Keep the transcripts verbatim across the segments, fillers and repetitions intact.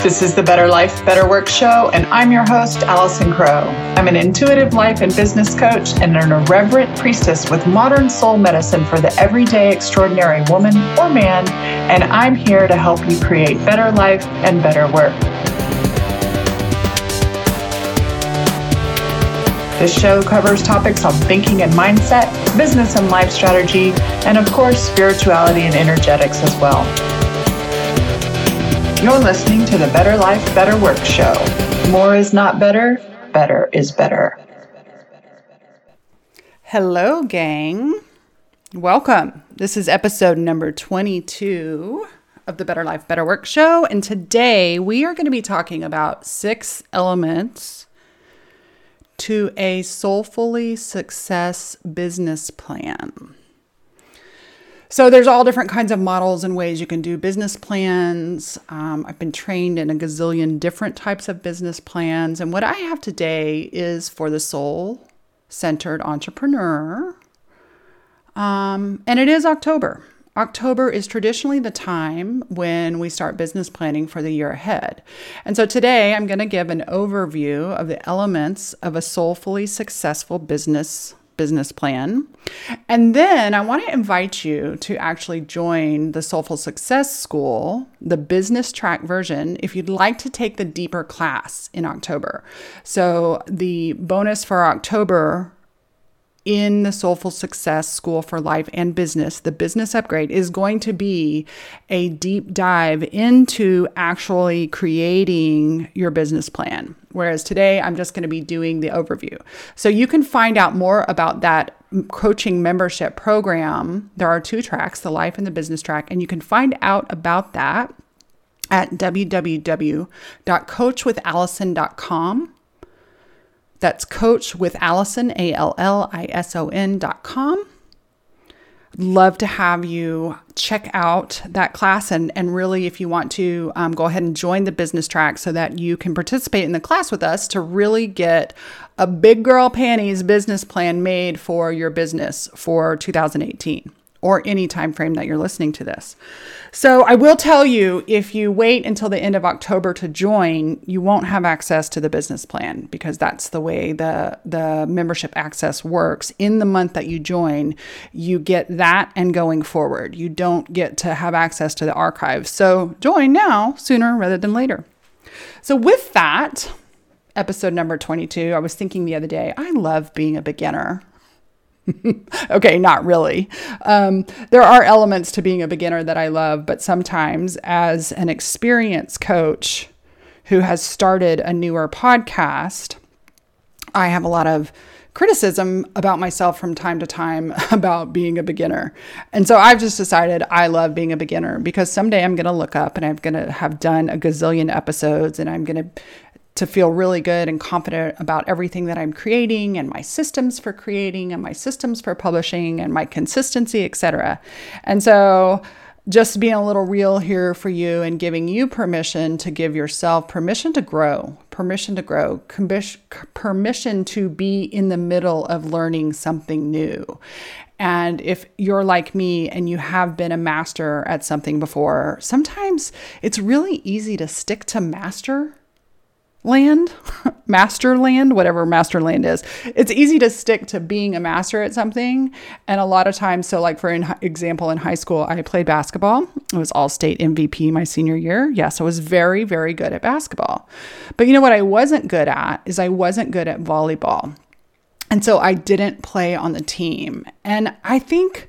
This is the Better Life, Better Work show, and I'm your host, Allison Crow. I'm an intuitive life and business coach and an irreverent priestess with modern soul medicine for the everyday extraordinary woman or man, and I'm here to help you create better life and better work. This show covers topics on thinking and mindset, business and life strategy, and of course, spirituality and energetics as well. You're listening to the Better Life, Better Work show. More is not better, better is better. Hello, gang. Welcome. This is episode number twenty-two of the Better Life, Better Work show. And today we are going to be talking about six elements to a soulfully success business plan. So there's all different kinds of models and ways you can do business plans. Um, I've been trained in a gazillion different types of business plans. And what I have today is for the soul-centered entrepreneur. Um, and it is October. October is traditionally the time when we start business planning for the year ahead. And so today I'm going to give an overview of the elements of a soulfully successful business business plan. And then I want to invite you to actually join the Soulful Success School, the business track version, if you'd like to take the deeper class in October. So the bonus for October in the Soulful Success School for Life and Business, the business upgrade, is going to be a deep dive into actually creating your business plan. Whereas today, I'm just going to be doing the overview. So you can find out more about that coaching membership program. There are two tracks, the life and the business track, and you can find out about that at w w w dot coach with allison dot com. That's Coach with Allison, A L L I S O N dot com. Love to have you check out that class. And, and really, if you want to, um, go ahead and join the business track so that you can participate in the class with us to really get a big girl panties business plan made for your business for two thousand eighteen. Or any time frame that you're listening to this. So I will tell you, if you wait until the end of October to join, you won't have access to the business plan because that's the way the, the membership access works. In the month that you join, you get that and going forward. You don't get to have access to the archives. So join now, sooner rather than later. So with that, episode number twenty-two, I was thinking the other day, I love being a beginner. Okay, not really. Um, there are elements to being a beginner that I love, but sometimes as an experienced coach who has started a newer podcast, I have a lot of criticism about myself from time to time about being a beginner. And so I've just decided I love being a beginner because someday I'm going to look up and I'm going to have done a gazillion episodes and I'm going to to feel really good and confident about everything that I'm creating and my systems for creating and my systems for publishing and my consistency, et cetera. And so just being a little real here for you and giving you permission to give yourself permission to grow, permission to grow, permission to be in the middle of learning something new. And if you're like me and you have been a master at something before, sometimes it's really easy to stick to master land, master land, whatever master land is. It's easy to stick to being a master at something. And a lot of times, so like for in, example, in high school, I played basketball. I was all-state M V P my senior year. Yes, I was very, very good at basketball. But you know what I wasn't good at is I wasn't good at volleyball. And so I didn't play on the team. And I think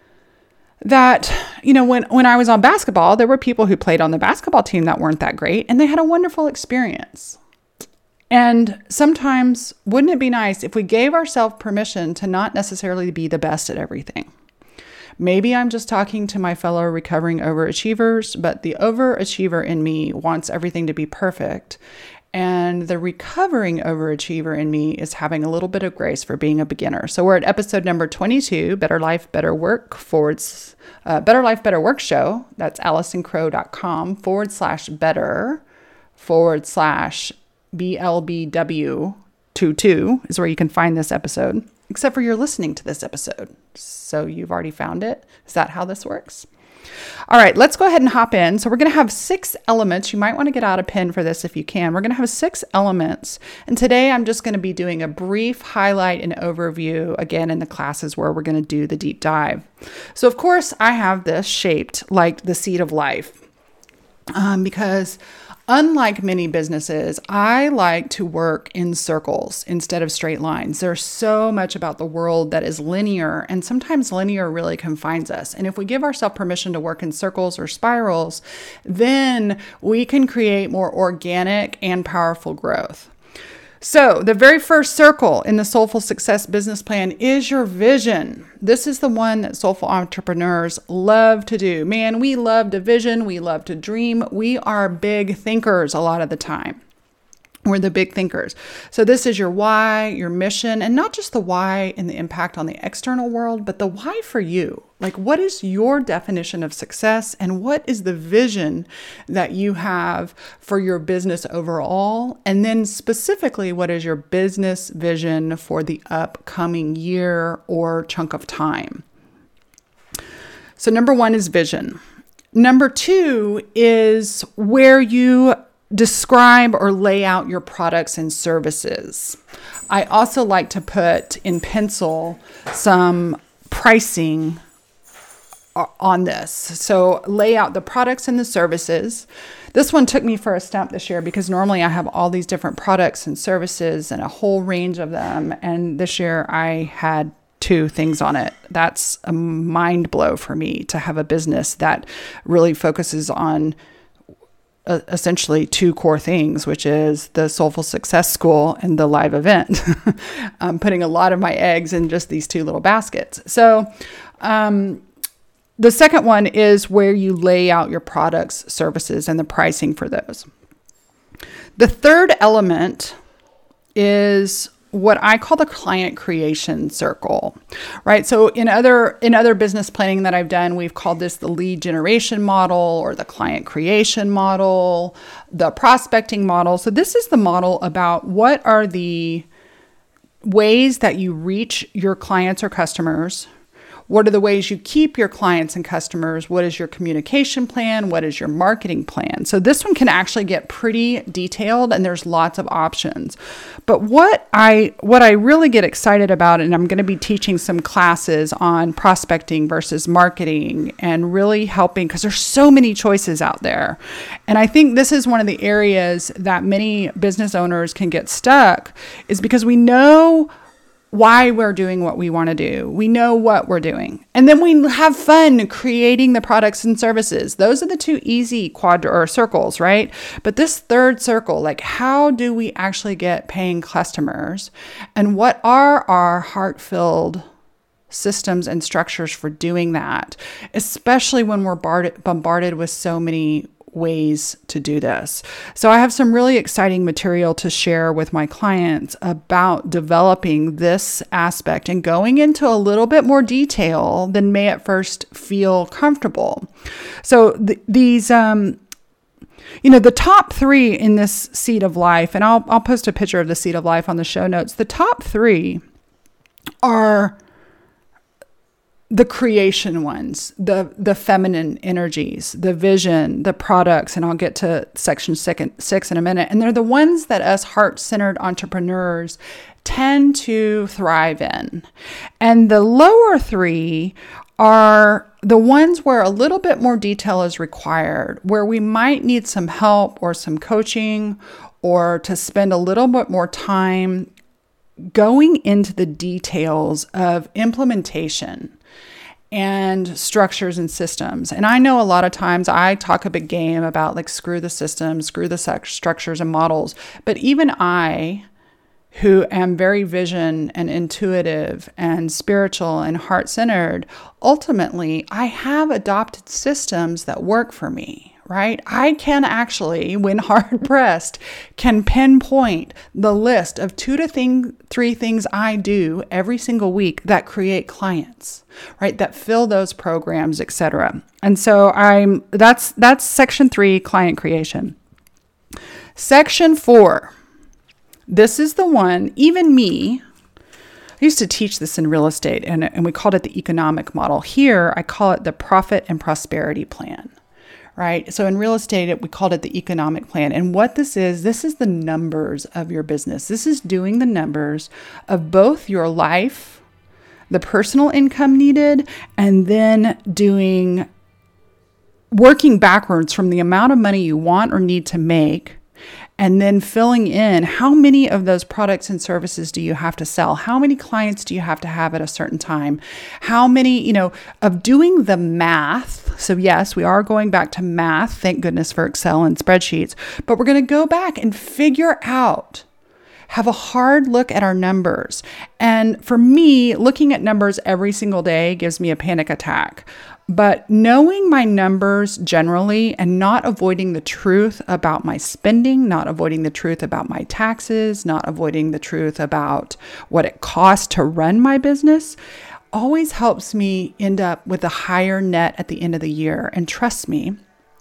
that, you know, when, when I was on basketball, there were people who played on the basketball team that weren't that great, and they had a wonderful experience. And sometimes, wouldn't it be nice if we gave ourselves permission to not necessarily be the best at everything? Maybe I'm just talking to my fellow recovering overachievers, but the overachiever in me wants everything to be perfect. And the recovering overachiever in me is having a little bit of grace for being a beginner. So we're at episode number twenty-two, Better Life, Better Work, forwards, uh, Better Life, Better Work show. That's allisoncrow.com forward slash better forward slash B L B W twenty-two is where you can find this episode, except for you're listening to this episode. So you've already found it. Is that how this works? All right, let's go ahead and hop in. So we're going to have six elements. You might want to get out a pen for this if you can. We're going to have six elements. And today I'm just going to be doing a brief highlight and overview again in the classes where we're going to do the deep dive. So of course I have this shaped like the seed of life um, because unlike many businesses, I like to work in circles instead of straight lines. There's so much about the world that is linear, and sometimes linear really confines us. And if we give ourselves permission to work in circles or spirals, then we can create more organic and powerful growth. So the very first circle in the Soulful Success Business Plan is your vision. This is the one that soulful entrepreneurs love to do. Man, we love to vision. We love to dream. We are big thinkers a lot of the time. We're the big thinkers. So this is your why, your mission, and not just the why and the impact on the external world, but the why for you. Like, what is your definition of success, and what is the vision that you have for your business overall? And then specifically, what is your business vision for the upcoming year or chunk of time? So number one is vision. Number two is where you describe or lay out your products and services. I also like to put in pencil some pricing on this. So lay out the products and the services. This one took me for a stump this year because normally I have all these different products and services and a whole range of them. And this year I had two things on it. That's a mind blow for me to have a business that really focuses on essentially two core things, which is the Soulful Success School and the live event. I'm putting a lot of my eggs in just these two little baskets. So um, the second one is where you lay out your products, services, and the pricing for those. The third element is what I call the client creation circle, right? So in other in other business planning that I've done, we've called this the lead generation model or the client creation model, the prospecting model. So this is the model about what are the ways that you reach your clients or customers. What are the ways you keep your clients and customers? What is your communication plan? What is your marketing plan? So this one can actually get pretty detailed, and there's lots of options. But what I what I really get excited about, and I'm going to be teaching some classes on prospecting versus marketing and really helping, because there's so many choices out there. And I think this is one of the areas that many business owners can get stuck, is because we know why we're doing what we want to do. We know what we're doing. And then we have fun creating the products and services. Those are the two easy quad or circles, right? But this third circle, like how do we actually get paying customers? And what are our heart-filled systems and structures for doing that? Especially when we're bombarded, bombarded with so many ways to do this. So I have some really exciting material to share with my clients about developing this aspect and going into a little bit more detail than may at first feel comfortable. So th- these, um, you know, the top three in this seed of life, and I'll I'll post a picture of the seed of life on the show notes. The top three are the creation ones, the the feminine energies, the vision, the products, and I'll get to section six in a minute. And they're the ones that us heart-centered entrepreneurs tend to thrive in. And the lower three are the ones where a little bit more detail is required, where we might need some help or some coaching or to spend a little bit more time going into the details of implementation and structures and systems. And I know a lot of times I talk a big game about like, screw the systems, screw the structures and models. But even I, who am very vision and intuitive and spiritual and heart-centered, ultimately, I have adopted systems that work for me, right? I can actually, when hard pressed, can pinpoint the list of two to thing, three things I do every single week that create clients, right? That fill those programs, et cetera. And so I'm that's that's section three, client creation. Section four. This is the one, even me, I used to teach this in real estate, and, and we called it the economic model. Here, I call it the profit and prosperity plan, right? So in real estate, it, we called it the economic plan. And what this is, this is the numbers of your business. This is doing the numbers of both your life, the personal income needed, and then doing, working backwards from the amount of money you want or need to make, and then filling in how many of those products and services do you have to sell? How many clients do you have to have at a certain time? How many, you know, of doing the math. So yes, we are going back to math. Thank goodness for Excel and spreadsheets, but we're going to go back and figure out, have a hard look at our numbers. And for me, looking at numbers every single day gives me a panic attack. But knowing my numbers generally and not avoiding the truth about my spending, not avoiding the truth about my taxes, not avoiding the truth about what it costs to run my business, always helps me end up with a higher net at the end of the year. And trust me,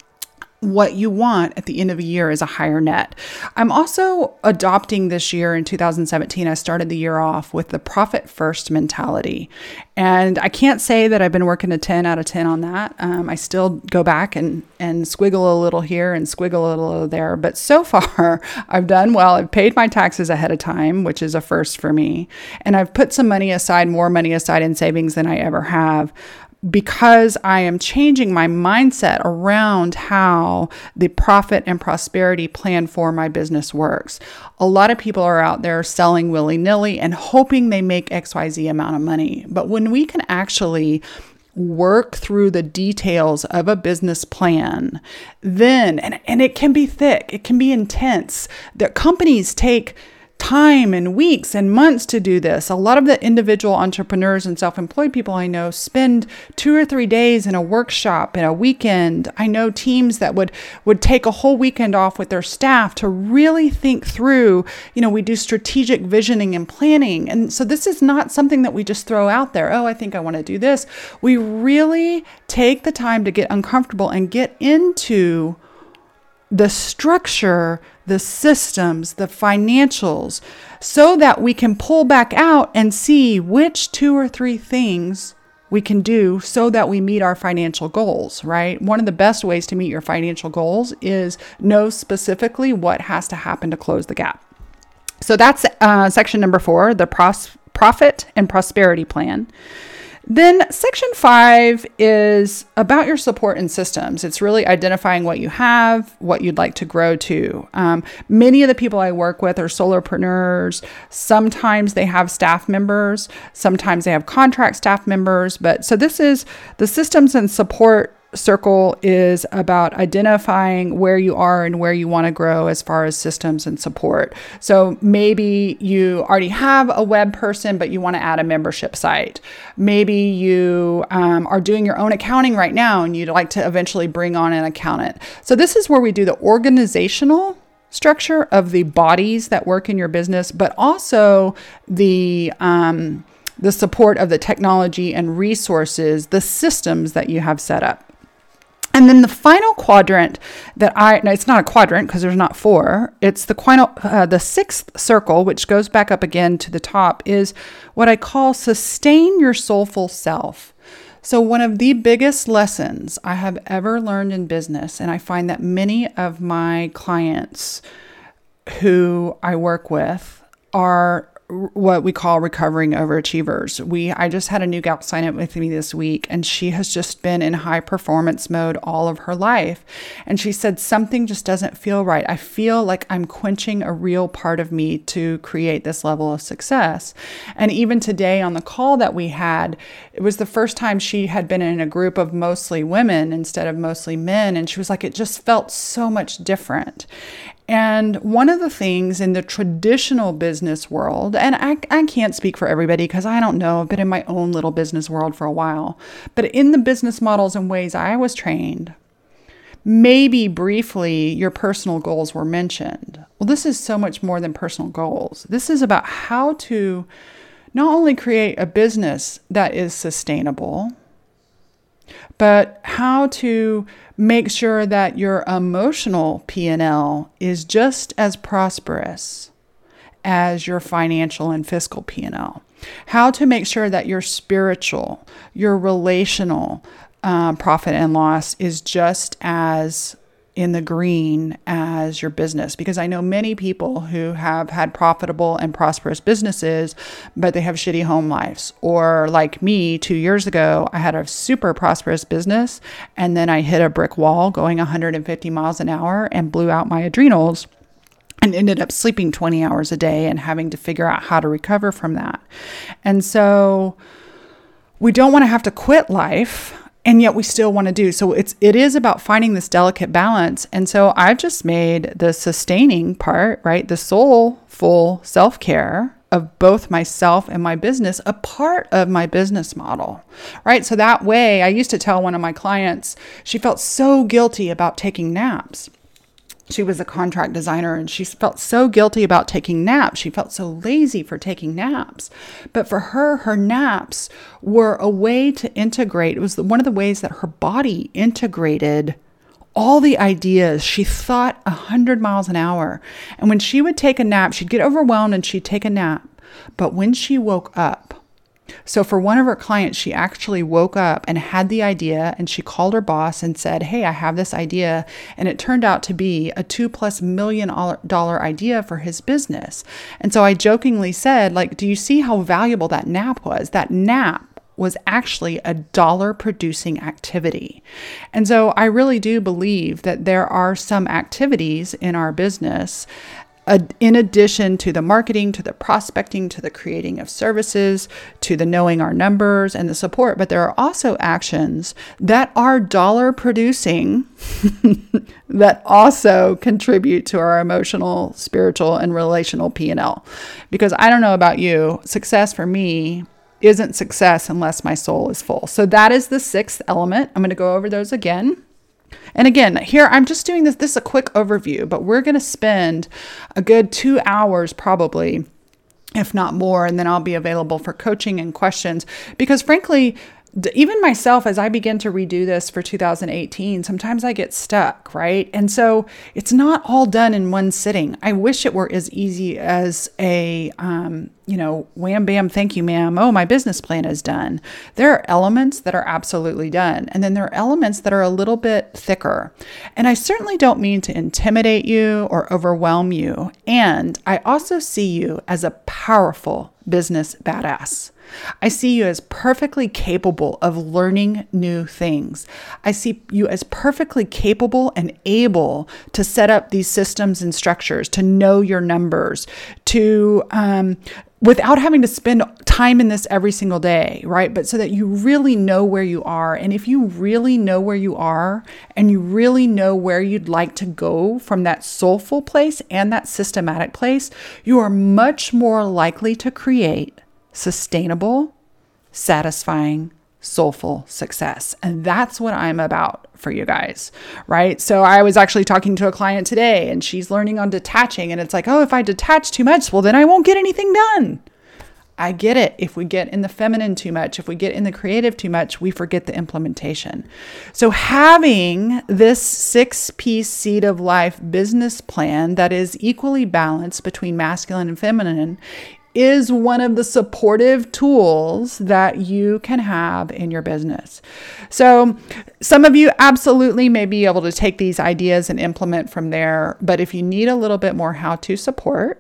what you want at the end of a year is a higher net. I'm also adopting this year in two thousand seventeen. I started the year off with the profit first mentality. And I can't say that I've been working a ten out of ten on that. Um, I still go back and, and squiggle a little here and squiggle a little there. But so far, I've done well. I've paid my taxes ahead of time, which is a first for me. And I've put some money aside, more money aside in savings than I ever have, because I am changing my mindset around how the profit and prosperity plan for my business works. A lot of people are out there selling willy-nilly and hoping they make X Y Z amount of money. But when we can actually work through the details of a business plan, then, and, and it can be thick, it can be intense. The companies take time and weeks and months to do this. A lot of the individual entrepreneurs and self-employed people I know spend two or three days in a workshop in a weekend. I know teams that would, would take a whole weekend off with their staff to really think through, you know, we do strategic visioning and planning. And so this is not something that we just throw out there. Oh, I think I want to do this. We really take the time to get uncomfortable and get into the structure, the systems, the financials, so that we can pull back out and see which two or three things we can do so that we meet our financial goals, right? One of the best ways to meet your financial goals is know specifically what has to happen to close the gap. So that's uh, section number four, the pros- profit and prosperity plan. Then section five is about your support and systems. It's really identifying what you have, what you'd like to grow to. Um, many of the people I work with are solopreneurs. Sometimes they have staff members. Sometimes they have contract staff members. But so this is the systems and support circle is about identifying where you are and where you want to grow as far as systems and support. So maybe you already have a web person, but you want to add a membership site. Maybe you um, are doing your own accounting right now and you'd like to eventually bring on an accountant. So this is where we do the organizational structure of the bodies that work in your business, but also the um, the support of the technology and resources, the systems that you have set up. And then the final quadrant that I, no, it's not a quadrant because there's not four. It's the final, uh, the sixth circle, which goes back up again to the top, is what I call sustain your soulful self. So one of the biggest lessons I have ever learned in business, and I find that many of my clients who I work with are what we call recovering overachievers. We, I just had a new gal sign up with me this week, and she has just been in high performance mode all of her life. And she said, something just doesn't feel right. I feel like I'm quenching a real part of me to create this level of success. And even today on the call that we had, it was the first time she had been in a group of mostly women instead of mostly men. And she was like, it just felt so much different. And one of the things in the traditional business world, and I, I can't speak for everybody because I don't know, I've been in my own little business world for a while, but in the business models and ways I was trained, maybe briefly your personal goals were mentioned. Well, this is so much more than personal goals. This is about how to not only create a business that is sustainable, but how to make sure that your emotional P and L is just as prosperous as your financial and fiscal P and L. how to make sure that your spiritual, your relational uh, profit and loss is just as in the green as your business. Because I know many people who have had profitable and prosperous businesses, but they have shitty home lives. Or like me, two years ago, I had a super prosperous business, and then I hit a brick wall going one hundred fifty miles an hour and blew out my adrenals and ended up sleeping twenty hours a day and having to figure out how to recover from that. And so we don't want to have to quit life, and yet we still want to do. So it's, it is about finding this delicate balance. And so I've just made the sustaining part, right? The soulful self-care of both myself and my business a part of my business model, right? So that way, I used to tell one of my clients, she felt so guilty about taking naps. She was a contract designer and she felt so guilty about taking naps. She felt so lazy for taking naps. But for her, her naps were a way to integrate. It was one of the ways that her body integrated all the ideas. She thought one hundred miles an hour. And when she would take a nap, she'd get overwhelmed and she'd take a nap. But when she woke up, so for one of her clients, she actually woke up and had the idea, and she called her boss and said, hey, I have this idea. And it turned out to be a two plus million dollar idea for his business. And so I jokingly said, like, do you see how valuable that nap was? That nap was actually a dollar producing activity. And so I really do believe that there are some activities in our business, Uh, in addition to the marketing, to the prospecting, to the creating of services, to the knowing our numbers and the support, but there are also actions that are dollar producing that also contribute to our emotional, spiritual, and relational P and L. Because I don't know about you, success for me isn't success unless my soul is full. So that is the sixth element. I'm going to go over those again. And again, here I'm just doing this, this is a quick overview, but we're going to spend a good two hours probably, if not more, and then I'll be available for coaching and questions. Because frankly, even myself, as I begin to redo this for two thousand eighteen, sometimes I get stuck, right? And so it's not all done in one sitting. I wish it were as easy as a, um, you know, wham, bam, thank you, ma'am. Oh, my business plan is done. There are elements that are absolutely done. And then there are elements that are a little bit thicker. And I certainly don't mean to intimidate you or overwhelm you. And I also see you as a powerful business badass. I see you as perfectly capable of learning new things. I see you as perfectly capable and able to set up these systems and structures, to know your numbers, to, um, without having to spend time in this every single day, right? But so that you really know where you are. And if you really know where you are and you really know where you'd like to go from that soulful place and that systematic place, you are much more likely to create sustainable, satisfying, soulful success. And that's what I'm about for you guys, right? So I was actually talking to a client today and she's learning on detaching. And it's like, oh, if I detach too much, well, then I won't get anything done. I get it. If we get in the feminine too much, if we get in the creative too much, we forget the implementation. So having this six-piece seed of life business plan that is equally balanced between masculine and feminine is one of the supportive tools that you can have in your business. So some of you absolutely may be able to take these ideas and implement from there. But if you need a little bit more how-to support,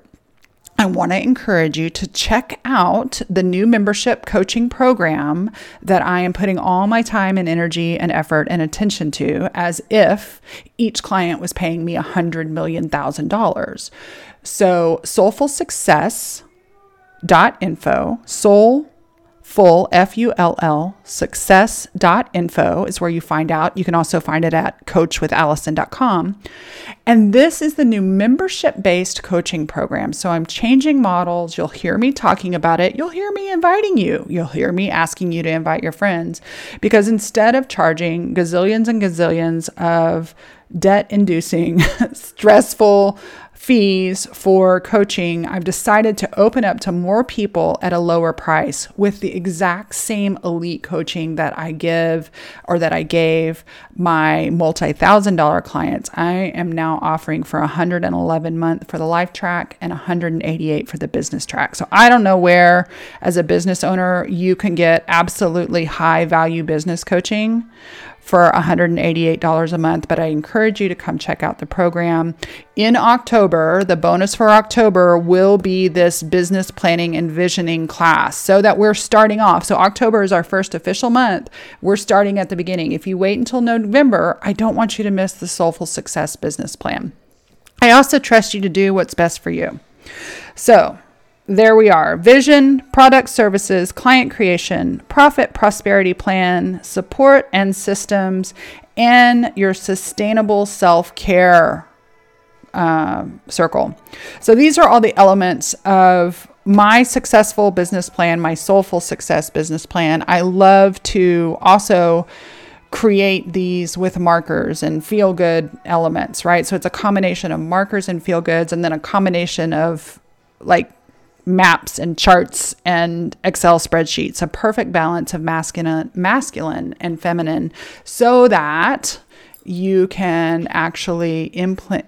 I want to encourage you to check out the new membership coaching program that I am putting all my time and energy and effort and attention to, as if each client was paying me a hundred million thousand dollars. So Soulful Success dot info, soul full, F U L L, success dot info is where you find out. You can also find it at coach with allison dot com. And this is the new membership-based coaching program. So I'm changing models. You'll hear me talking about it. You'll hear me inviting you. You'll hear me asking you to invite your friends. Because instead of charging gazillions and gazillions of debt-inducing, stressful, fees for coaching, I've decided to open up to more people at a lower price with the exact same elite coaching that I give or that I gave my multi-thousand dollar clients. I am now offering for one hundred eleven a month for the life track and one hundred eighty-eight for the business track. So I don't know where, as a business owner, you can get absolutely high value business coaching for one hundred eighty-eight dollars a month, but I encourage you to come check out the program. In October, the bonus for October will be this business planning and visioning class so that we're starting off. So October is our first official month. We're starting at the beginning. If you wait until November, I don't want you to miss the Soulful Success business plan. I also trust you to do what's best for you. So there we are. Vision, product, services, client creation, profit, prosperity plan, support and systems, and your sustainable self-care uh, circle. So these are all the elements of my successful business plan, my soulful success business plan. I love to also create these with markers and feel good elements, right? So it's a combination of markers and feel goods, and then a combination of like maps and charts and Excel spreadsheets, a perfect balance of masculine, masculine and feminine, so that you can actually impl-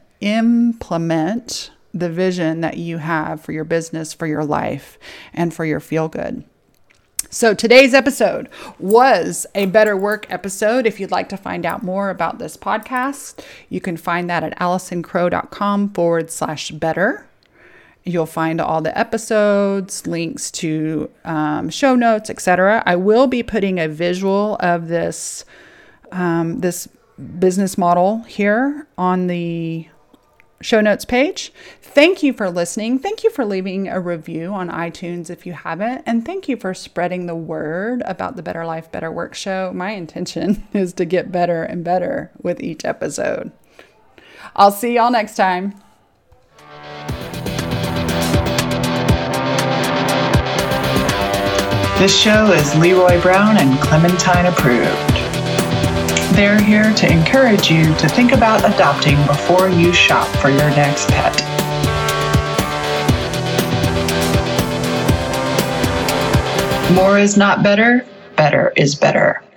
implement the vision that you have for your business, for your life, and for your feel good. So today's episode was a Better Work episode. If you'd like to find out more about this podcast, you can find that at allisoncrow.com forward slash better. You'll find all the episodes, links to um, show notes, et cetera. I will be putting a visual of this um, this business model here on the show notes page. Thank you for listening. Thank you for leaving a review on iTunes if you haven't. And thank you for spreading the word about the Better Life, Better Work show. My intention is to get better and better with each episode. I'll see y'all next time. This show is Leroy Brown and Clementine approved. They're here to encourage you to think about adopting before you shop for your next pet. More is not better, better is better.